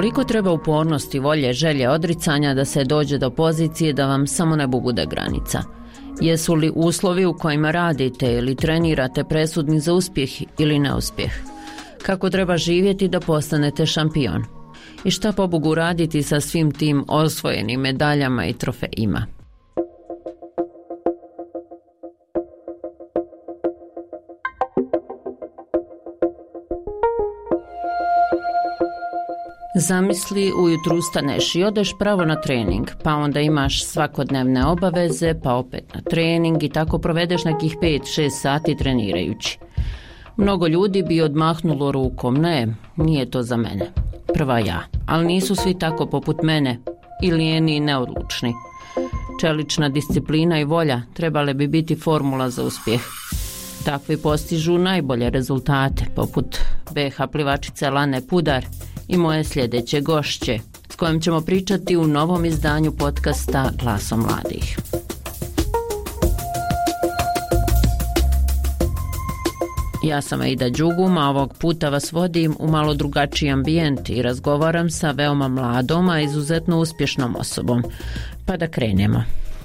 Koliko treba upornosti, volje, želje, odricanja da se dođe do pozicije da vam samo nebo bude granica? Jesu li uslovi u kojima radite ili trenirate presudni za uspjeh ili neuspjeh? Kako treba živjeti da postanete šampion? I šta pobogu raditi sa svim tim osvojenim medaljama i trofejima? Zamisli, ujutru ustaneš i odeš pravo na trening, pa onda imaš svakodnevne obaveze, pa opet na trening i tako provedeš nekih 5-6 sati trenirajući. Mnogo ljudi bi odmahnulo rukom, ne, nije to za mene. Prva ja, ali nisu svi tako poput mene, i lijeni i neodlučni. Čelična disciplina i volja trebale bi biti formula za uspjeh. Takvi postižu najbolje rezultate, poput BH plivačice Lane Pudar i moje sljedeće gošće, s kojom ćemo pričati u novom izdanju podcasta Glasom mladih. Ja sam Aida Đugum, a ovog puta vas vodim u malo drugačiji ambijent i razgovaram sa veoma mladom, a izuzetno uspješnom osobom. Pa da krenemo.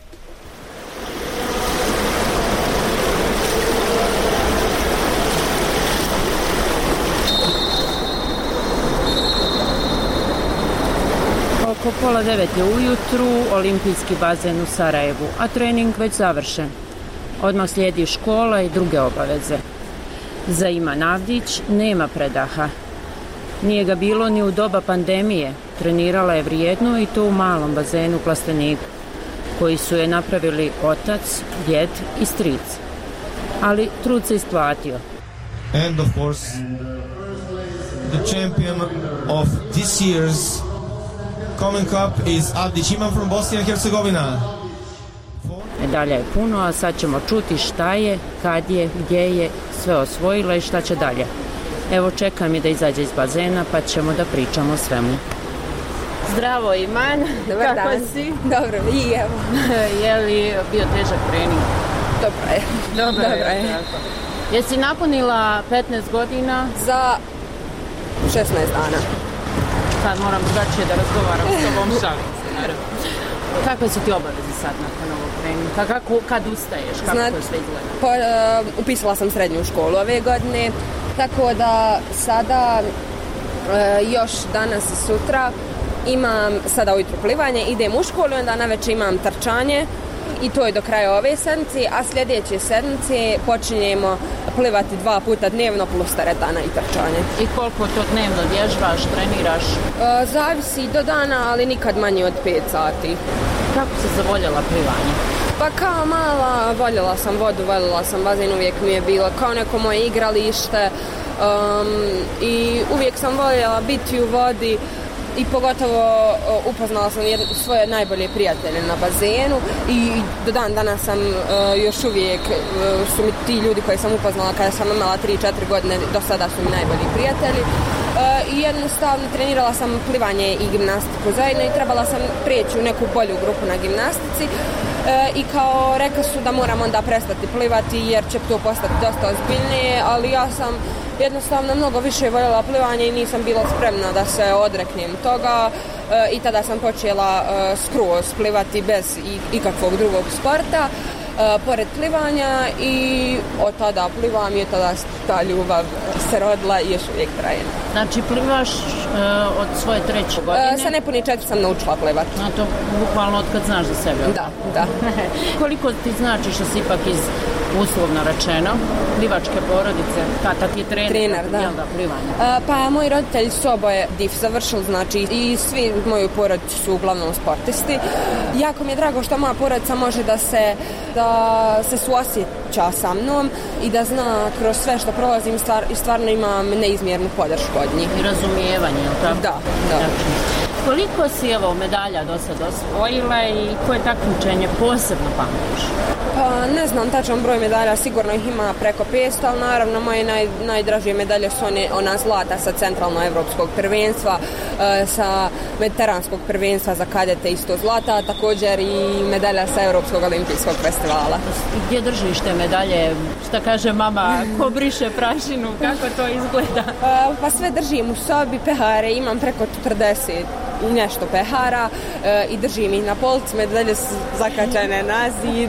Oko 8:30 je ujutru, olimpijski bazen u Sarajevu, a trening već završen. Odmah slijedi škola i druge obaveze. Za Iman Avdić nema predaha. Nije ga bilo ni u doba pandemije. Trenirala je vrijedno i to u malom bazenu u Plasteniku, koji su je napravili otac, djed i stric. Ali trud se isplatio. And of course, the champion of this year's Common Cup is Avdić Iman from Bosnia and Herzegovina. Medalja je puno, a sad ćemo čuti šta je, kad je, gdje je sve osvojila i šta će dalje. Evo, čekam je da izađe iz bazena pa ćemo da pričamo o svemu. Zdravo Iman, dobar kako dan. si? Dobro, i evo. Je li bio težak trening? Dobro je. Jesi napunila 15 godina? Za 16 dana. Sad moram drugačije da razgovaram s tobom, šalim se, naravno. Kakve su ti obaveze sad nakon ovog treninga? Kad ustaješ? Kako to sve izgleda? Upisala sam srednju školu ove godine, tako da sada još danas i sutra imam sada ujutro plivanje, idem u školu i onda navečer imam trčanje i to je do kraja ove sedmice, a sljedeće sedmice počinjemo plivati 2 puta dnevno plus teretana i trčanje. I koliko to dnevno vježbaš, treniraš? Zavisi do dana, ali nikad manje od 5 sati. Kako si zavoljela plivanje? Pa kao mala voljela sam vodu, voljela sam bazen, uvijek mi je bilo kao neko moje igralište i uvijek sam voljela biti u vodi i pogotovo upoznala sam svoje najbolje prijatelje na bazenu i do dan danas sam još uvijek su mi ti ljudi koji sam upoznala kada sam imala 3-4 godine, do sada su mi najbolji prijatelji. I jednostavno trenirala sam plivanje i gimnastiku zajedno i trebala sam prijeći u neku bolju grupu na gimnastici i kao rekli su da moram onda prestati plivati jer će to postati dosta ozbiljnije, ali ja sam jednostavno mnogo više voljela plivanje i nisam bila spremna da se odreknem toga i tada sam počela skroz plivati bez ikakvog drugog sporta pored plivanja i od tada plivam i od tada ta ljubav se rodila i još uvijek traje. Znači plivaš od svoje 3. godine? Sa nepuni 4 sam naučila plivati. A to bukvalno od kad znaš za sebe? Da. Koliko ti znači što si ipak iz, uslovno rečeno, plivačke porodice? Tata ti je trener, da. Jel da, plivanja? Pa moji roditelji su oboje DIF završili, znači i svi moji porodici su uglavnom sportisti. Jako mi je drago što moja porodica može da se suosjeća sa mnom i da zna kroz sve što prolazim i stvarno imam neizmjernu podršku od njih. I razumijevanje, jel tako? Da. Koliko si medalja do sad osvojila i koje takmičenje posebno pamtiš? Ne znam tačan broj medalja, sigurno ih ima preko 500, ali naravno moje najdražije medalje su ona zlata sa centralnoevropskog prvenstva, sa mediteranskog prvenstva za kadete isto zlata, a također i medalja sa Europskog olimpijskog festivala. Gdje držiš te medalje? Šta kaže mama, ko briše prašinu, kako to izgleda? Pa sve držim u sobi, pehare, imam preko 40 i nešto pehara i držim ih na polici, medalje su zakačene na zid.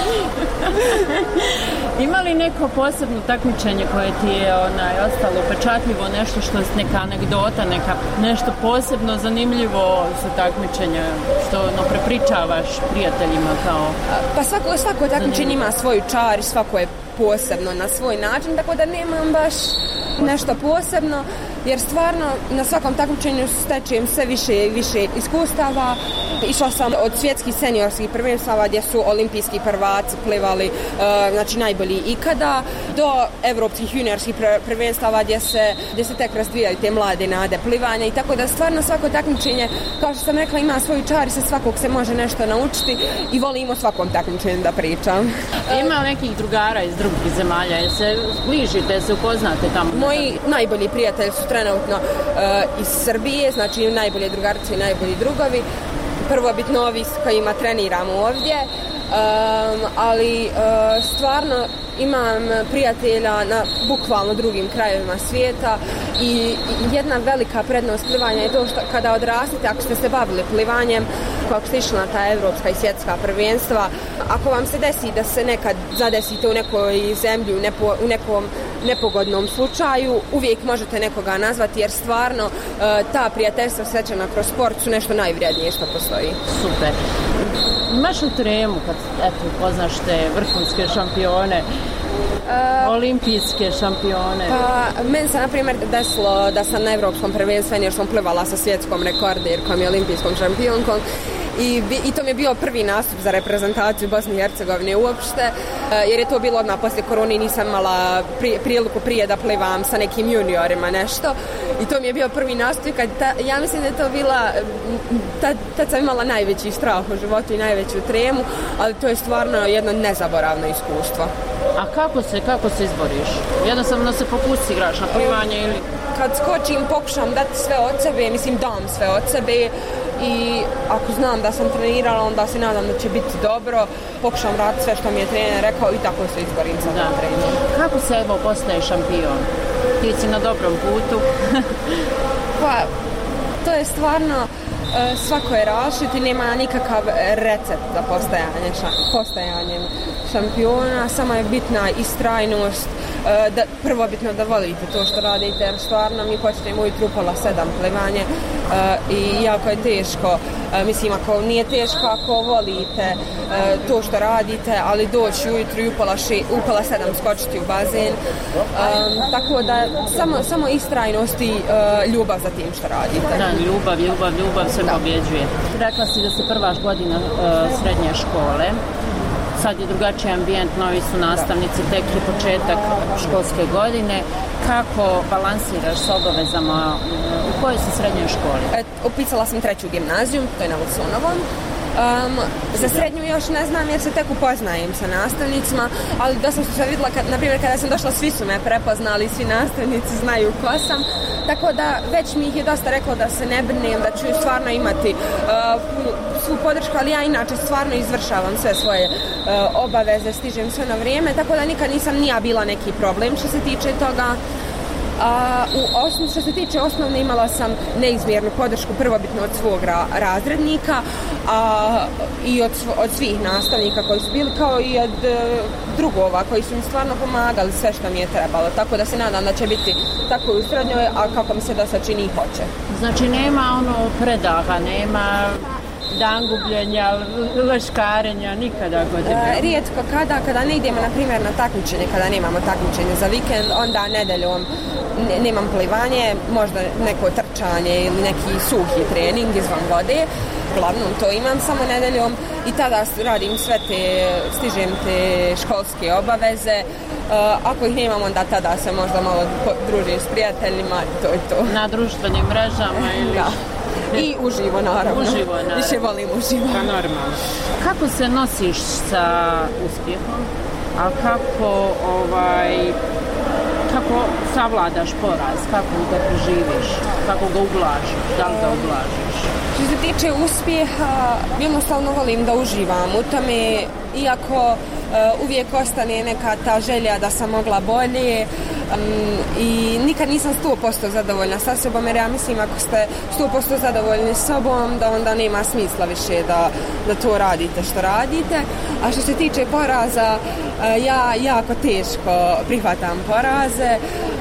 Ima li neko posebno takmičenje koje ti je ostalo upečatljivo, nešto što je neka anegdota, nešto posebno zanimljivo za takmičenje, što prepričavaš prijateljima kao? Pa svako takmičenje ima svoju čar i svako je posebno na svoj način, tako da nemam baš nešto posebno, jer stvarno na svakom takmičenju stečem sve više i više iskustava. Išla sam od svjetskih seniorskih prvenstava gdje su olimpijski prvaci plivali, znači najbolji ikada, do evropskih juniorskih prvenstava gdje se tek razvijaju te mlade nade plivanja, i tako da stvarno svako takmičenje, kao što sam rekla, ima svoju čar i sa svakog se može nešto naučiti i volim o svakom takmičenju da pričam. Ima nekih drugara iz drugih zemalja, jel se bližite, se upoznate tamo? Moji najbolji prijatelji su trenutno iz Srbije, znači najbolje drugarice i najbolji drugovi. Prvobitno ovi s kojima treniramo ovdje, ali stvarno imam prijatelja na bukvalno drugim krajevima svijeta i jedna velika prednost plivanja je to što kada odrastete, ako ste se bavili plivanjem, ako ste išli na ta evropska i svjetska prvenstva, ako vam se desi da se nekad zadesite u nekoj zemlji, u nekom nepogodnom slučaju, uvijek možete nekoga nazvati, jer stvarno ta prijateljstva stečena kroz sport su nešto najvrijednije što postoji. Super. Imaš u tremu kad poznaš te vrhunske šampione, olimpijske šampione? Pa, meni se, na primjer, desilo da sam na evropskom prvenstvu, jer sam plivala sa svjetskom rekorderkom i olimpijskom šampionkom. I to mi je bio prvi nastup za reprezentaciju Bosne i Hercegovine uopšte, jer je to bilo odmah poslije korone i nisam imala priliku prije da plivam sa nekim juniorima nešto. I to mi je bio prvi nastup, ja mislim da je to bila, tad sam imala najveći strah u životu i najveću tremu, ali to je stvarno jedno nezaboravno iskustvo. A kako se izboriš? Jednostavno se pokusi igraš na plivanje ili? Kad skočim pokušam dati sve od sebe, dam sve od sebe. I ako znam da sam trenirala, onda se nadam da će biti dobro, pokušam raditi sve što mi je trener rekao i tako se izborim sa tom trening. Kako se postaje šampion? Ti si na dobrom putu? Pa, to je stvarno, svako je različit i nema nikakav recept za postajanjem šampiona, samo je bitna istrajnost, prvobitno da volite to što radite, jer stvarno mi počnemo ujutru 6:30 plivanje i jako je teško, ako nije teško ako volite to što radite, ali doći ujutru i u 6:30 skočiti u bazen, tako da samo istrajnost i ljubav za tim što radite. Da, ljubav se pobjeđuje. Rekla si da se prva godina srednje škole, sad je drugačiji ambijent, novi su nastavnici, tek je početak školske godine. Kako balansiraš s obavezama? U kojoj si srednjoj školi? Upisala sam 3. gimnaziju, to je na Wilsonovom. Za srednju još ne znam jer se tek upoznajem sa nastavnicima, ali dosta su se vidjela, na primjer kada sam došla svi su me prepoznali, svi nastavnici znaju ko sam, tako da već mi ih je dosta reklo da se ne brinem, da ću stvarno imati svu podršku, ali ja inače stvarno izvršavam sve svoje obaveze, stižem sve na vrijeme, tako da nikad nisam ni ja bila neki problem što se tiče toga. Što se tiče osnovne, imala sam neizmjernu podršku prvobitno od svog razrednika i od svih nastavnika koji su bili, kao i od drugova koji su mi stvarno pomagali sve što mi je trebalo, tako da se nadam da će biti tako i u srednjoj, a kako mi se da se čini i hoće. Znači nema predaha, nema dangubljenja, leškarenja, nikada godine? Rijetko kada ne idemo, na primjer, na takmičenje, kada nemamo takmičenje za vikend, onda nedeljom nemam plivanje, možda neko trčanje ili neki suhi trening izvan vode, uglavnom to imam samo nedeljom i tada radim sve stižem te školske obaveze. Ako ih nemam, onda tada se možda malo družim s prijateljima, to je to. Na društvenim mrežama ili? I uživo, naravno. Više volim uživo. Pa normalno. Kako se nosiš sa uspjehom, a kako savladaš poraz, kako ga preživiš, kako ga ublažiš, da li ga ublažiš? Što se tiče uspjeha, jednostavno volim da uživam u tome, iako uvijek ostane neka ta želja da sam mogla bolje i nikad nisam 100% zadovoljna sa sobom, jer ja mislim ako ste 100% zadovoljni s sobom, da onda nema smisla više da to radite što radite. A što se tiče poraza, ja jako teško prihvatam poraze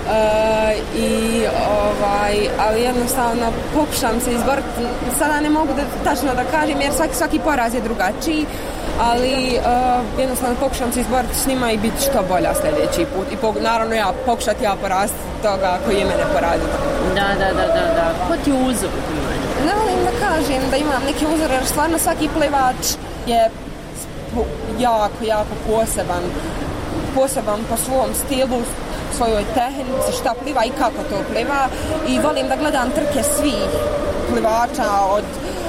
ali jednostavno pokušam se izboriti. Sada ne mogu tačno da kažem jer svaki poraz je drugačiji, ali jednostavno pokušam se izboriti s njima i biti što bolja sljedeći put. I naravno pokušati poraziti toga koji je mene poradio. Da. Ko ti je uzor? Ne volim da kažem da imam neki uzor, jer stvarno svaki plivač je jako poseban po svom stilu, svojoj tehnici, šta pliva i kako to pliva. I volim da gledam trke svih plivača od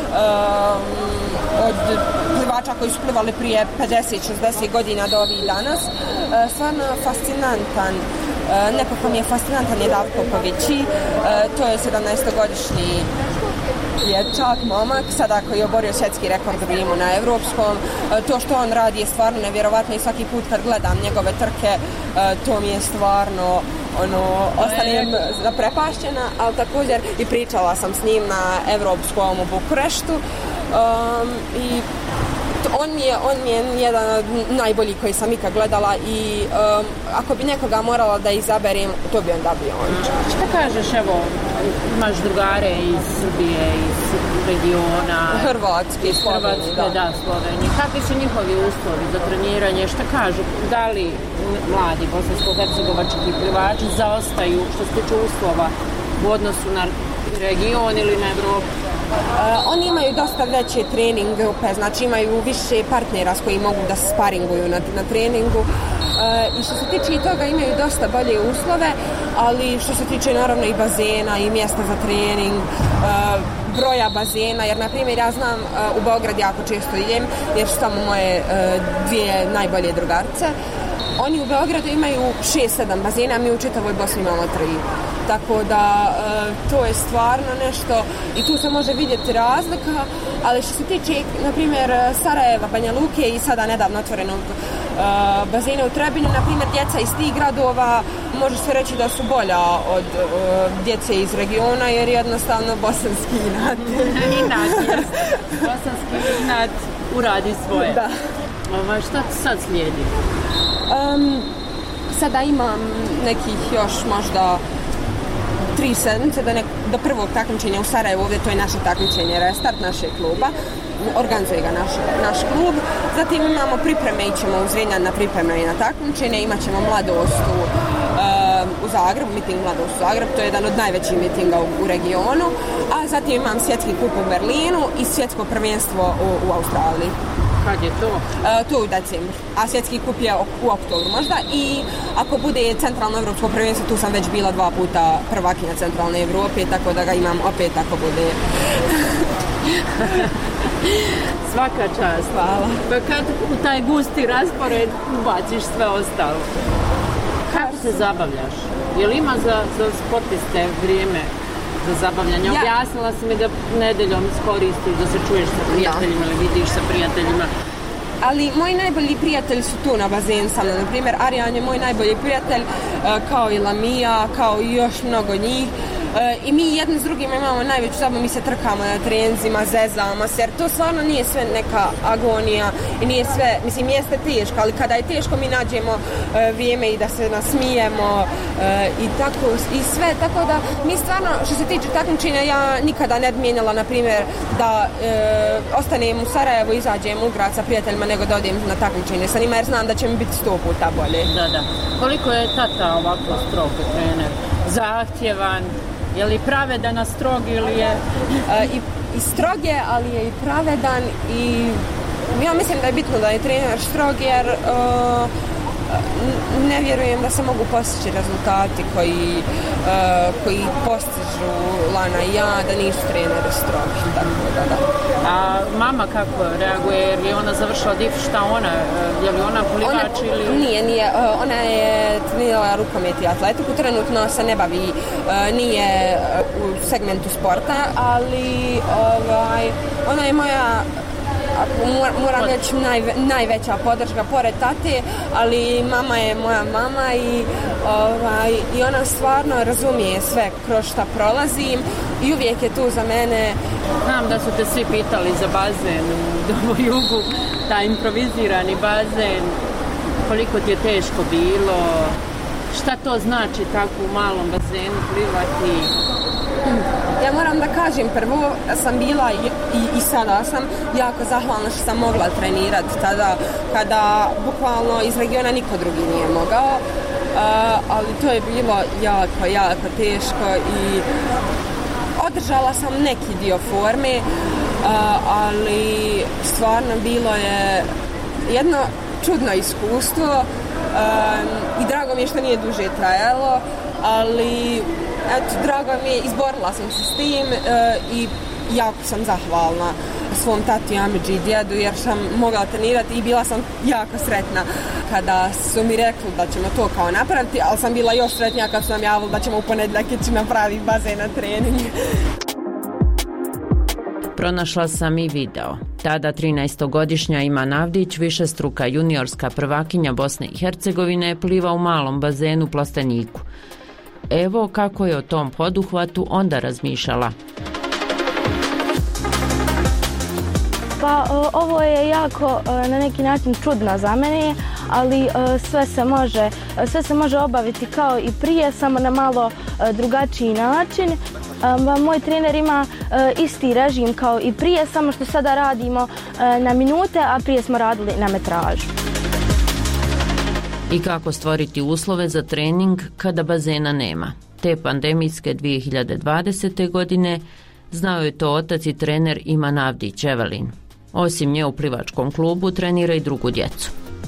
plivača koji su plivali prije 50-60 godina do ovih danas. Stvarno fascinantan. Neko ko mi je fascinantan je Davko Povići. To je 17-godišnji dječak, momak, sada koji je oborio svjetski rekord u Rimu na evropskom. To što on radi je stvarno nevjerovatno i svaki put kad gledam njegove trke, to mi je stvarno ostanem zaprepašćena, ali također i pričala sam s njim na evropskom u Bukureštu i on mi je jedan od najboljih koji sam ikad gledala i ako bi nekoga morala da izaberem, to bi onda bio on. Šta kažeš, evo, imaš drugare iz Srbije, iz regiona, Hrvatske, Slovenije. Kakvi su njihovi uslovi za treniranje? Šta kažu? Da li mladi bosansko-hercegovački plivači zaostaju što se tiče uslova u odnosu na region ili na Evropu? Oni imaju dosta veće trening grupe, znači imaju više partnera s koji mogu da sparinguju na treningu i što se tiče i toga imaju dosta bolje uslove, ali što se tiče naravno i bazena i mjesta za trening, broja bazena, jer na primjer ja znam u Beograd jako često idem jer su tamo moje dvije najbolje drugarce. Oni u Beogradu imaju 6-7 bazena, mi u čitavoj Bosni imamo 3. Tako da to je stvarno nešto i tu se može vidjeti razlika, ali što se tiče, na primjer, Sarajeva, Banja Luke i sada nedavno otvorenog bazena u Trebinju, na primjer, djeca iz tih gradova može se reći da su bolja od djece iz regiona, jer jednostavno bosanski inat. Bosanski inat uradi svoje. Da. Šta ti sad slijedi? Sada imam nekih još možda 3 sedmice do prvog takmičenja u Sarajevu. Ovdje to je naše takmičenje, restart našeg kluba, organizuje ga naš klub. Zatim imamo pripreme, ićemo u Zrenjan na pripreme i na takmičenje, imat ćemo Mladost u Zagrebu, miting Mladost u Zagrebu, to je jedan od najvećih mitinga u regionu, a zatim imam svjetski kup u Berlinu i svjetsko prvenstvo u Australiji. Kad je to? To u decembru, a svjetski kup je u oktobru možda i ako bude centralno evropsko prvenstvo, tu sam već bila 2 puta prvakinja centralne Evrope, tako da ga imam opet ako bude. Svaka čast. Hvala. Pa kad u taj gusti raspored ubaciš sve ostalo? Kako se zabavljaš? Je li ima za sportiste vrijeme za zabavljanje? Objasnila si mi da nedeljom iskoristiš da se čuješ sa prijateljima ili vidiš sa prijateljima. Ali moji najbolji prijatelji su tu na bazenu sa mnom. Na primjer, Arijan je moj najbolji prijatelj, kao i Lamija, kao i još mnogo njih. I mi jedni s drugima imamo najveću zabavu, mi se trkamo na treninzima, zezamo se, jer to stvarno nije sve neka agonija i nije sve, mislim, jeste teško, ali kada je teško mi nađemo vrijeme i da se nasmijemo i tako i sve, tako da mi stvarno, što se tiče takmičenja, ja nikada ne bi mijenjala, na primjer, da ostanem u Sarajevu, izađem u grad sa prijateljima, nego da odem na takmičenje sa njima, jer znam da će mi biti 100 puta bolje. Da. Koliko je tata ovako strog trener? Zahtjevan? Je li pravedan, a strog ili je? I strog je, ali je i pravedan i ja mislim da je bitno da je trener strog jer ne vjerujem da se mogu postići rezultati koji postižu Lana i ja, da nisu treneri strogi, tako da. A mama kako reaguje, jer je ona završila DIF, šta ona, je li ona plivač ili? Nije, ona je trenirala rukomet i atletiku, trenutno se ne bavi, nije u segmentu sporta, ali ona je moja, moram reći, najveća podrška pored tate, ali mama je moja mama i ona stvarno razumije sve kroz šta prolazim i uvijek je tu za mene. Znam da su te svi pitali za bazen u Domu Jugu, taj improvizirani bazen, koliko ti je teško bilo, šta to znači tako u malom bazenu plivati? Ja moram da kažem, prvo sam bila i sada sam jako zahvalna što sam mogla trenirati tada kada bukvalno iz regiona niko drugi nije mogao, ali to je bilo jako teško i održala sam neki dio forme, ali stvarno bilo je jedno čudno iskustvo i drago mi je što nije duže trajalo, ali eto, drago mi je, izborila sam se s tim i jako sam zahvalna svom tati, amidži i djedu jer sam mogla trenirati i bila sam jako sretna kada su mi rekli da ćemo to kao napraviti, ali sam bila još sretnija kad su nam javili da ćemo u ponedjeljak ići napraviti bazen na trening. Pronašla sam i video. Tada 13-godišnja Iman Avdić, višestruka juniorska prvakinja Bosne i Hercegovine, pliva u malom bazenu Plasteniku. Evo kako je o tom poduhvatu onda razmišljala. Pa ovo je jako na neki način čudno za mene, ali sve se može obaviti kao i prije, samo na malo drugačiji način. Moj trener ima isti režim kao i prije, samo što sada radimo na minute, a prije smo radili na metražu. I kako stvoriti uslove za trening kada bazena nema? Te pandemijske 2020. godine znao je to otac i trener Iman Avdić Evelin. Osim nje u plivačkom klubu trenira i drugu djecu.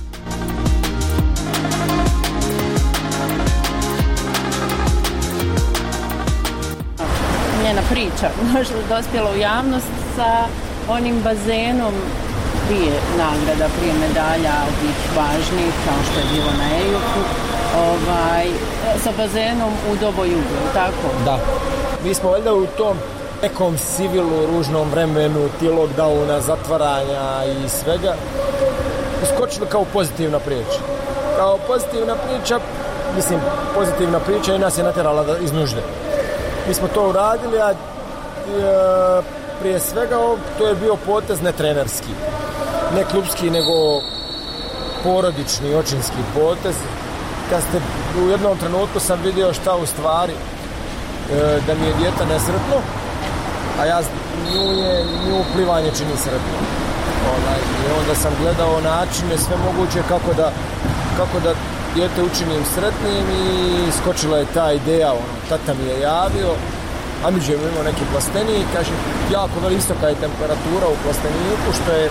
Njena priča možda dospjela u javnost sa onim bazenom prije nagrada, prije medalja ovih važnih, kao što je bilo na EJOF-u, sa bazenom u Dobo Jugu, tako? Da. Mi smo valjda u tom nekom sivilu, ružnom vremenu, ti lockdowna, zatvaranja i svega, uskočili kao pozitivna priča. Kao pozitivna priča, pozitivna priča i nas je natjerala iz nužde. Mi smo to uradili, a prije svega to je bio potez ne trenerski, ne klubski, nego porodični, očinski potez. Kad ste u jednom trenutku sam vidio šta u stvari da mi je dijete nesretno, a ja nju plivanje čini sretno. I onda sam gledao načine sve moguće kako da dijete učinim sretnim i skočila je ta ideja, tata mi je javio, amidži je imao neki plastenik, kaže, jako visoka je temperatura u plasteniku, što je,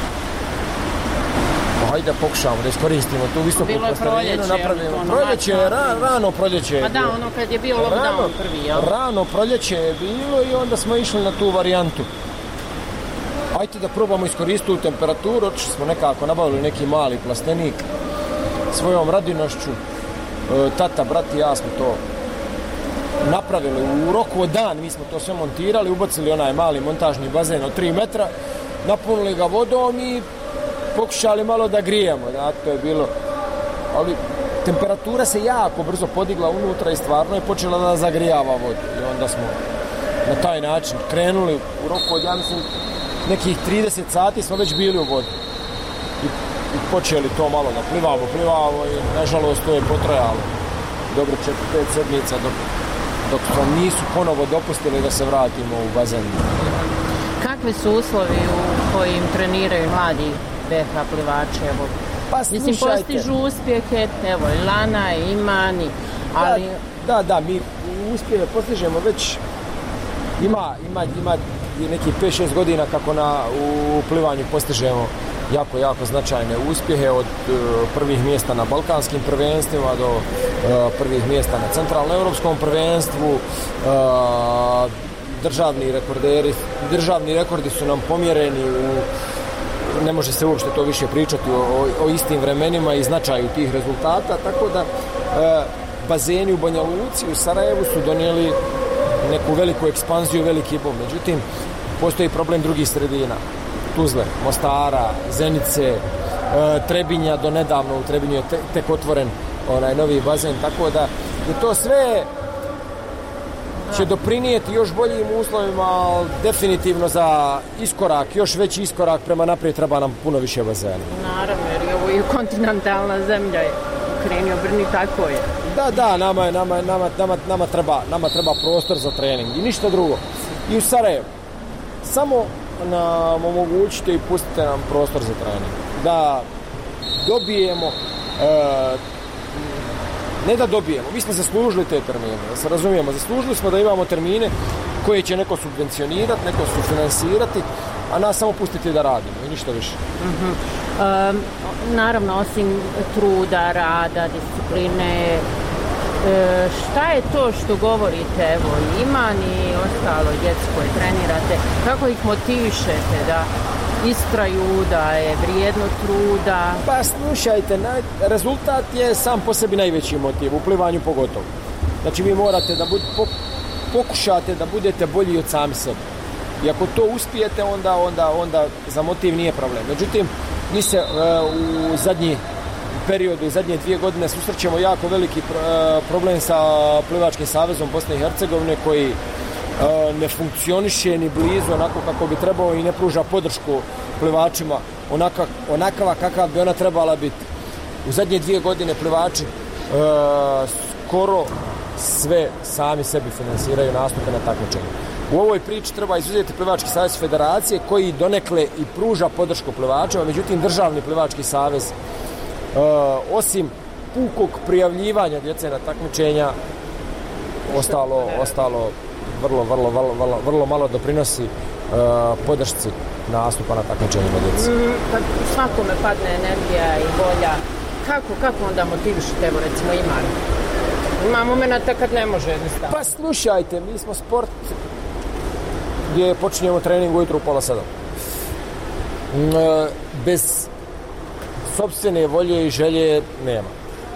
hajde pokušamo da iskoristimo tu visoku plasteninu, napravimo. Proljeće je, rano proljeće je bilo. Pa da, ono kad je bio lockdown prvi, jel? Rano proljeće je bilo i onda smo išli na tu varijantu. Hajde da probamo iskoristiti tu temperaturu, otišli smo nekako, nabavili neki mali plastenik, svojom radinošću, tata, brat i ja smo to napravili u roku od dan, mi smo to sve montirali, ubacili onaj mali montažni bazen od 3 metra, napunili ga vodom i pokušali malo da grijemo, da, to je bilo, ali temperatura se jako brzo podigla unutra i stvarno je počela da zagrijava vodu i onda smo na taj način krenuli u roku od, ja mislim, nekih 30 sati smo već bili u vodi i počeli to malo da plivamo i nažalost to je potrajalo dobro 4-5 sedmica dok smo nisu ponovo dopustili da se vratimo u bazen. Kakvi su uslovi u kojim treniraju mladi BH plivači? Evo, pa mislim, postižu uspjehe, evo, i Lana, i Iman, ali... Da, mi uspjehe postižemo već, ima neki 5-6 godina kako u plivanju postižemo jako značajne uspjehe od prvih mjesta na balkanskim prvenstvima do prvih mjesta na centralnoeuropskom prvenstvu. Državni rekordi su nam pomjereni ne može se uopšte to više pričati o istim vremenima i značaju tih rezultata, tako da bazeni u Banja Luci, u Sarajevu su donijeli neku veliku ekspanziju, veliki boom. Međutim, postoji problem drugih sredina. Tuzle, Mostara, Zenice, Trebinja, do nedavno u Trebinju je tek otvoren novi bazen, tako da je to sve će doprinijeti još boljim uslovima, ali definitivno za iskorak, još veći iskorak prema naprijed treba nam puno više bazena. Naravno, jer je ovo i kontinentalna zemlja, Krenio Brni, tako je. Da, nama treba prostor za trening i ništa drugo. I u Sarajevu. Samo nam omogućite i pustite nam prostor za trening. Da dobijemo, ne da dobijemo, mi smo zaslužili te termine, da se razumijemo, zaslužili smo da imamo termine koje će neko subvencionirati, neko sufinansirati, a nas samo pustiti da radimo i ništa više. Naravno, osim truda, rada, discipline, šta je to što govorite, evo, Iman i ostalo djeco koje trenirate, kako ih motivišete da istraju, da je vrijedno truda? Pa slušajte, rezultat je sam po sebi najveći motiv, u plivanju pogotovo. Znači vi morate da pokušate da budete bolji od sami sebe. I ako to uspijete, onda za motiv nije problem. Međutim, mi se u zadnji periodu i zadnje 2 godine susrećemo jako veliki problem sa Plivačkim savezom Bosne i Hercegovine koji ne funkcioniše ni blizu onako kako bi trebao i ne pruža podršku plivačima onakva kakva bi ona trebala biti. U zadnje 2 godine plivači skoro sve sami sebi finansiraju nastupe na takmičenju. U ovoj priči treba izuzeti Plivački savez federacije koji donekle i pruža podršku plivačima, međutim državni Plivački savez osim pukog prijavljivanja djece na takmičenja ostalo vrlo malo doprinosi podršci nastupa na takmičenjima djece. Kad svakome padne energija i volja, kako onda motivišete, evo recimo Iman? Ima momenta kad ne može jednostavno. Pa slušajte, mi smo sport gdje počinjemo trening ujutru u 6:30. Bez sopstvene volje i želje nema.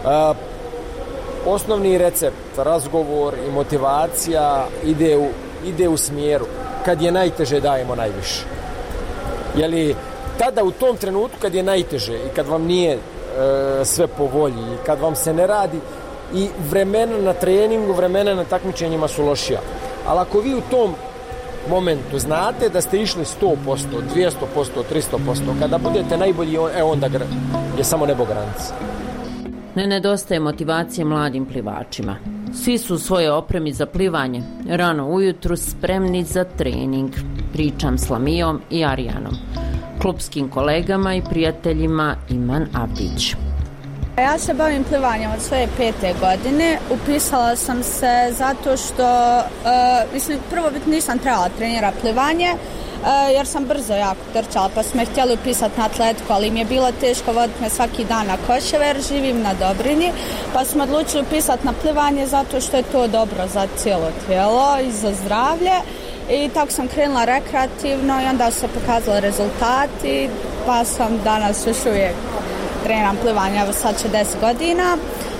Osnovni recept, razgovor i motivacija ide u smjeru kad je najteže dajemo najviše. Jeli tada u tom trenutku kad je najteže i kad vam nije sve po volji i kad vam se ne radi i vremena na treningu, vremena na takmičenjima su lošija. Ali ako vi u tom momentu znate da ste išli 100%, 200%, 300%, kada budete najbolji, onda je samo nebo granica. Ne nedostaje motivacije mladim plivačima. Svi su u svojoj opremi za plivanje, rano ujutru spremni za trening. Pričam s Lamijom i Arijanom, klupskim kolegama i prijateljima Iman Abdić. Ja se bavim plivanjem od svoje 5. godine. Upisala sam se zato što, prvo nisam trebala trenirati plivanje, jer sam brzo jako trčala, pa su me htjeli upisati na atletiku, ali mi je bilo teško voditi me svaki dan na Koševe jer živim na Dobrinji, pa smo odlučili upisati na plivanje zato što je to dobro za cijelo tijelo i za zdravlje. I tako sam krenula rekreativno i onda su se pokazali rezultati, pa sam danas još uvijek treniram plivanje, evo sad će 10 godina.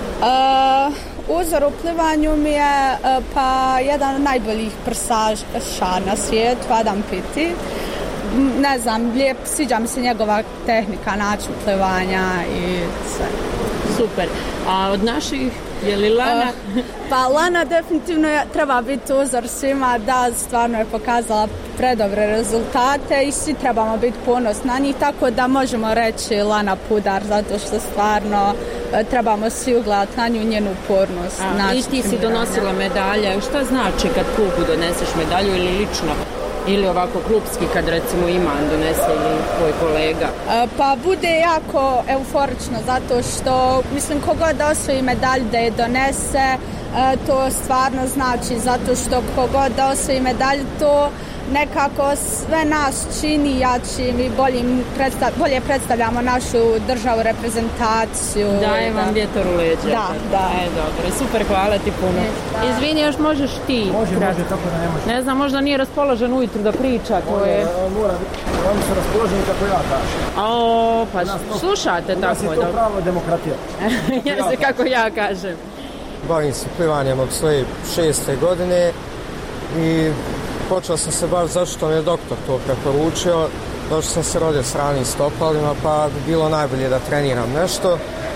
Uzor u plivanju mi je pa jedan od najboljih prsaša na svijetu, Adam Piti. Ne znam, sviđa mi se njegova tehnika, način plivanja i sve. Super. A od naših, je li Lana? Pa Lana definitivno treba biti uzor svima, da stvarno je pokazala predobre rezultate i svi trebamo biti ponosni na njih, tako da možemo reći Lana Pudar, zato što stvarno trebamo svi ugledati na nju, njenu upornost. I ti si donosila medalje, šta znači kad klubu doneseš medalju ili lično? Ili ovako klupski kad recimo Iman donese ili tvoj kolega? Pa bude jako euforično zato što kogod da osvoji medalju da je donese, to stvarno znači zato što kogod da osvoji medalju to nekako sve nas čini jačim i bolje predstavljamo našu državu, reprezentaciju. Daje vam vjetar u leđa. Da. Dobro, super, hvala ti puno. Izvini, još možeš ti. Može, tako da ne može. Ne znam, možda nije raspoložen ujutru da priča. Mora, oni su raspoloženi kako ja kažem. Pa slušate tako. Nas je to pravo demokratija. Jeste kako ja kažem. Bavim se plivanjem od svoje 6. godine i počeo sam se baviti zašto mi je doktor to preporučio. Došao sam se rodio s ranim stopalima, pa bi bilo najbolje da treniram nešto.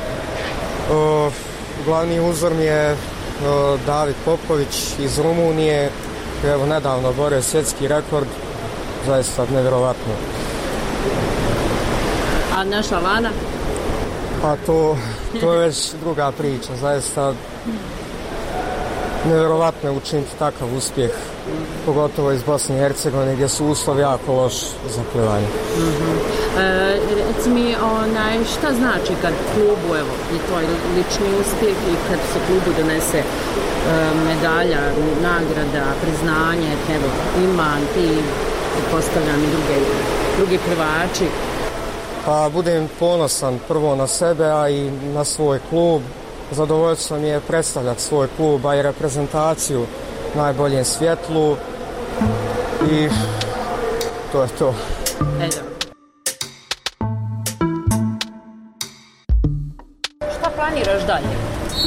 Glavni uzor mi je David Popović iz Rumunije, koji je nedavno borio svjetski rekord, zaista nevjerovatno. A naša Lana? Pa to je već druga priča, zaista nevjerovatno je učiniti takav uspjeh, pogotovo iz Bosne i Hercegovine gdje su uslovi jako loši za plivanje. Reci mi, šta znači kad klubu, evo, i to je lični uspjeh i kad se klubu donese medalja, nagrada, priznanje, evo, Iman, ti, postavljam i drugi plivači? Pa budem ponosan prvo na sebe, a i na svoj klub. Zadovoljstvo mi je predstavljati svoj klub, a i reprezentaciju u najboljem svjetlu i to je to. Šta planiraš dalje?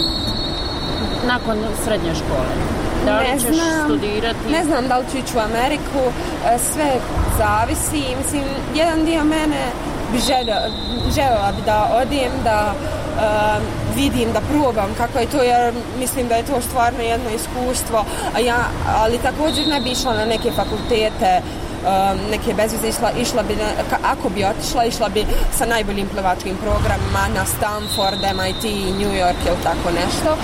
Nakon srednje škole? Da li ćeš studirati? Ne znam da li ću ići u Ameriku, sve zavisi. Mislim, jedan dio mene bi željela bi da odijem, da vidim, da probam kako je to, jer mislim da je to stvarno jedno iskustvo, ali također ne bi išla na neke fakultete, neke bezveze, išla bi, ako bi otišla, išla bi sa najboljim plivačkim programima na Stanford, MIT, New York ili tako nešto.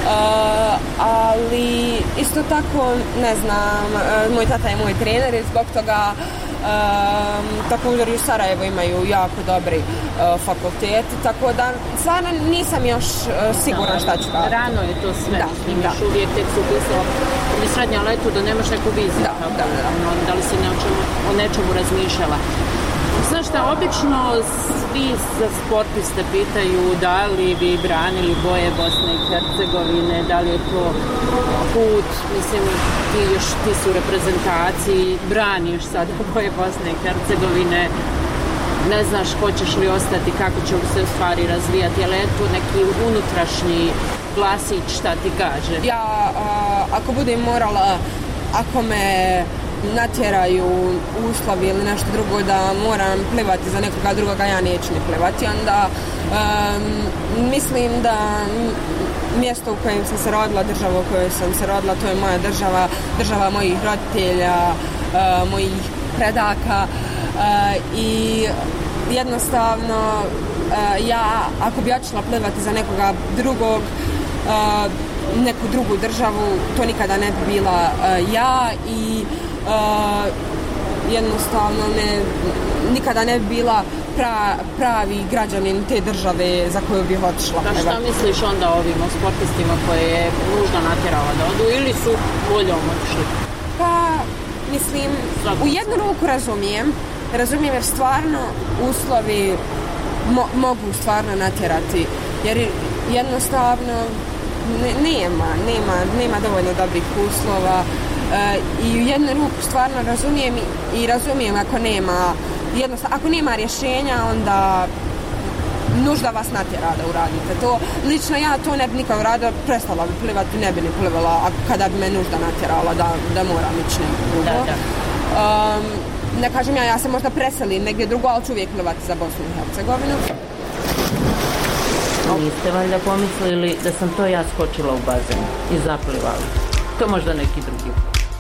Ali isto tako, ne znam, moj tata je moj trener i zbog toga također i u Sarajevu imaju jako dobri fakulteti, tako da stvarno nisam još sigurna šta ću raditi. Rano je to sve, imaš uvijek tek su upisala ili srednja letu da nemaš neku viziju. Da li si o nečemu razmišljala? Znaš šta, obično svi za sportiste pitaju da li bi branili boje Bosne i Hercegovine, da li je to put, mislim, ti su u reprezentaciji, braniš sad boje Bosne i Hercegovine, ne znaš hoćeš li ostati, kako će se u stvari razvijati, ali je to neki unutrašnji glasić šta ti kaže? Ja, ako budem morala, ako me natjeraju uslovi ili nešto drugo da moram plivati za nekoga drugoga, ja neću ni plivati, onda mislim da mjesto u kojem sam se rodila, država u kojoj sam se rodila, to je moja država, država mojih roditelja, mojih predaka i jednostavno ja ako bi otišla plivati za nekoga drugog, neku drugu državu, to nikada ne bi bila ja i jednostavno nikada ne bi bila pravi građanin te države za koju bih otišla. Da, šta misliš onda o ovim sportistima koje je nužda natjerala da odu ili su voljom otišli? Pa, mislim, u jednu ruku razumijem jer stvarno uslovi mogu stvarno natjerati, jer jednostavno nema dovoljno dobrih uslova i u jednu ruku stvarno razumijem ako nema rješenja, onda nužda vas natjera da uradite to. Lično ja to ne bi nikad uradila, prestala bi plivati, ne bi ni plivala kada bi me nužda natjerala da moram ići nekako drugo. Ne kažem ja se možda preselim negdje drugo, ali ću uvijek plivati za Bosnu i Hercegovinu. Niste valjda pomislili da sam to ja skočila u bazen i zaplivala? To možda neki drugi.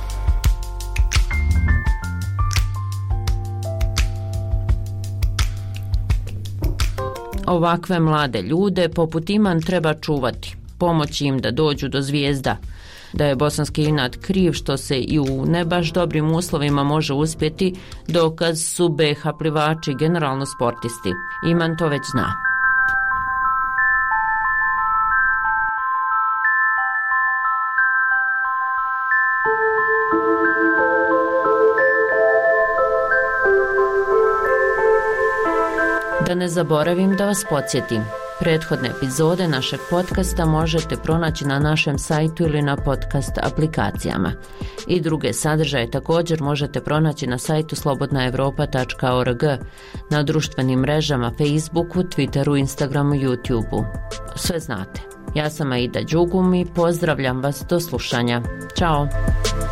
Ovakve mlade ljude poput Iman treba čuvati, pomoći im da dođu do zvijezda. Da je bosanski inat kriv što se i u ne baš dobrim uslovima može uspjeti, dokaz su BiH plivači, generalno sportisti. Iman to već zna. Da ne zaboravim da vas podsjetim, prethodne epizode našeg podcasta možete pronaći na našem sajtu ili na podcast aplikacijama. I druge sadržaje također možete pronaći na sajtu slobodnaevropa.org, na društvenim mrežama Facebooku, Twitteru, Instagramu, YouTubeu. Sve znate. Ja sam Aida Đugum i pozdravljam vas do slušanja. Ćao!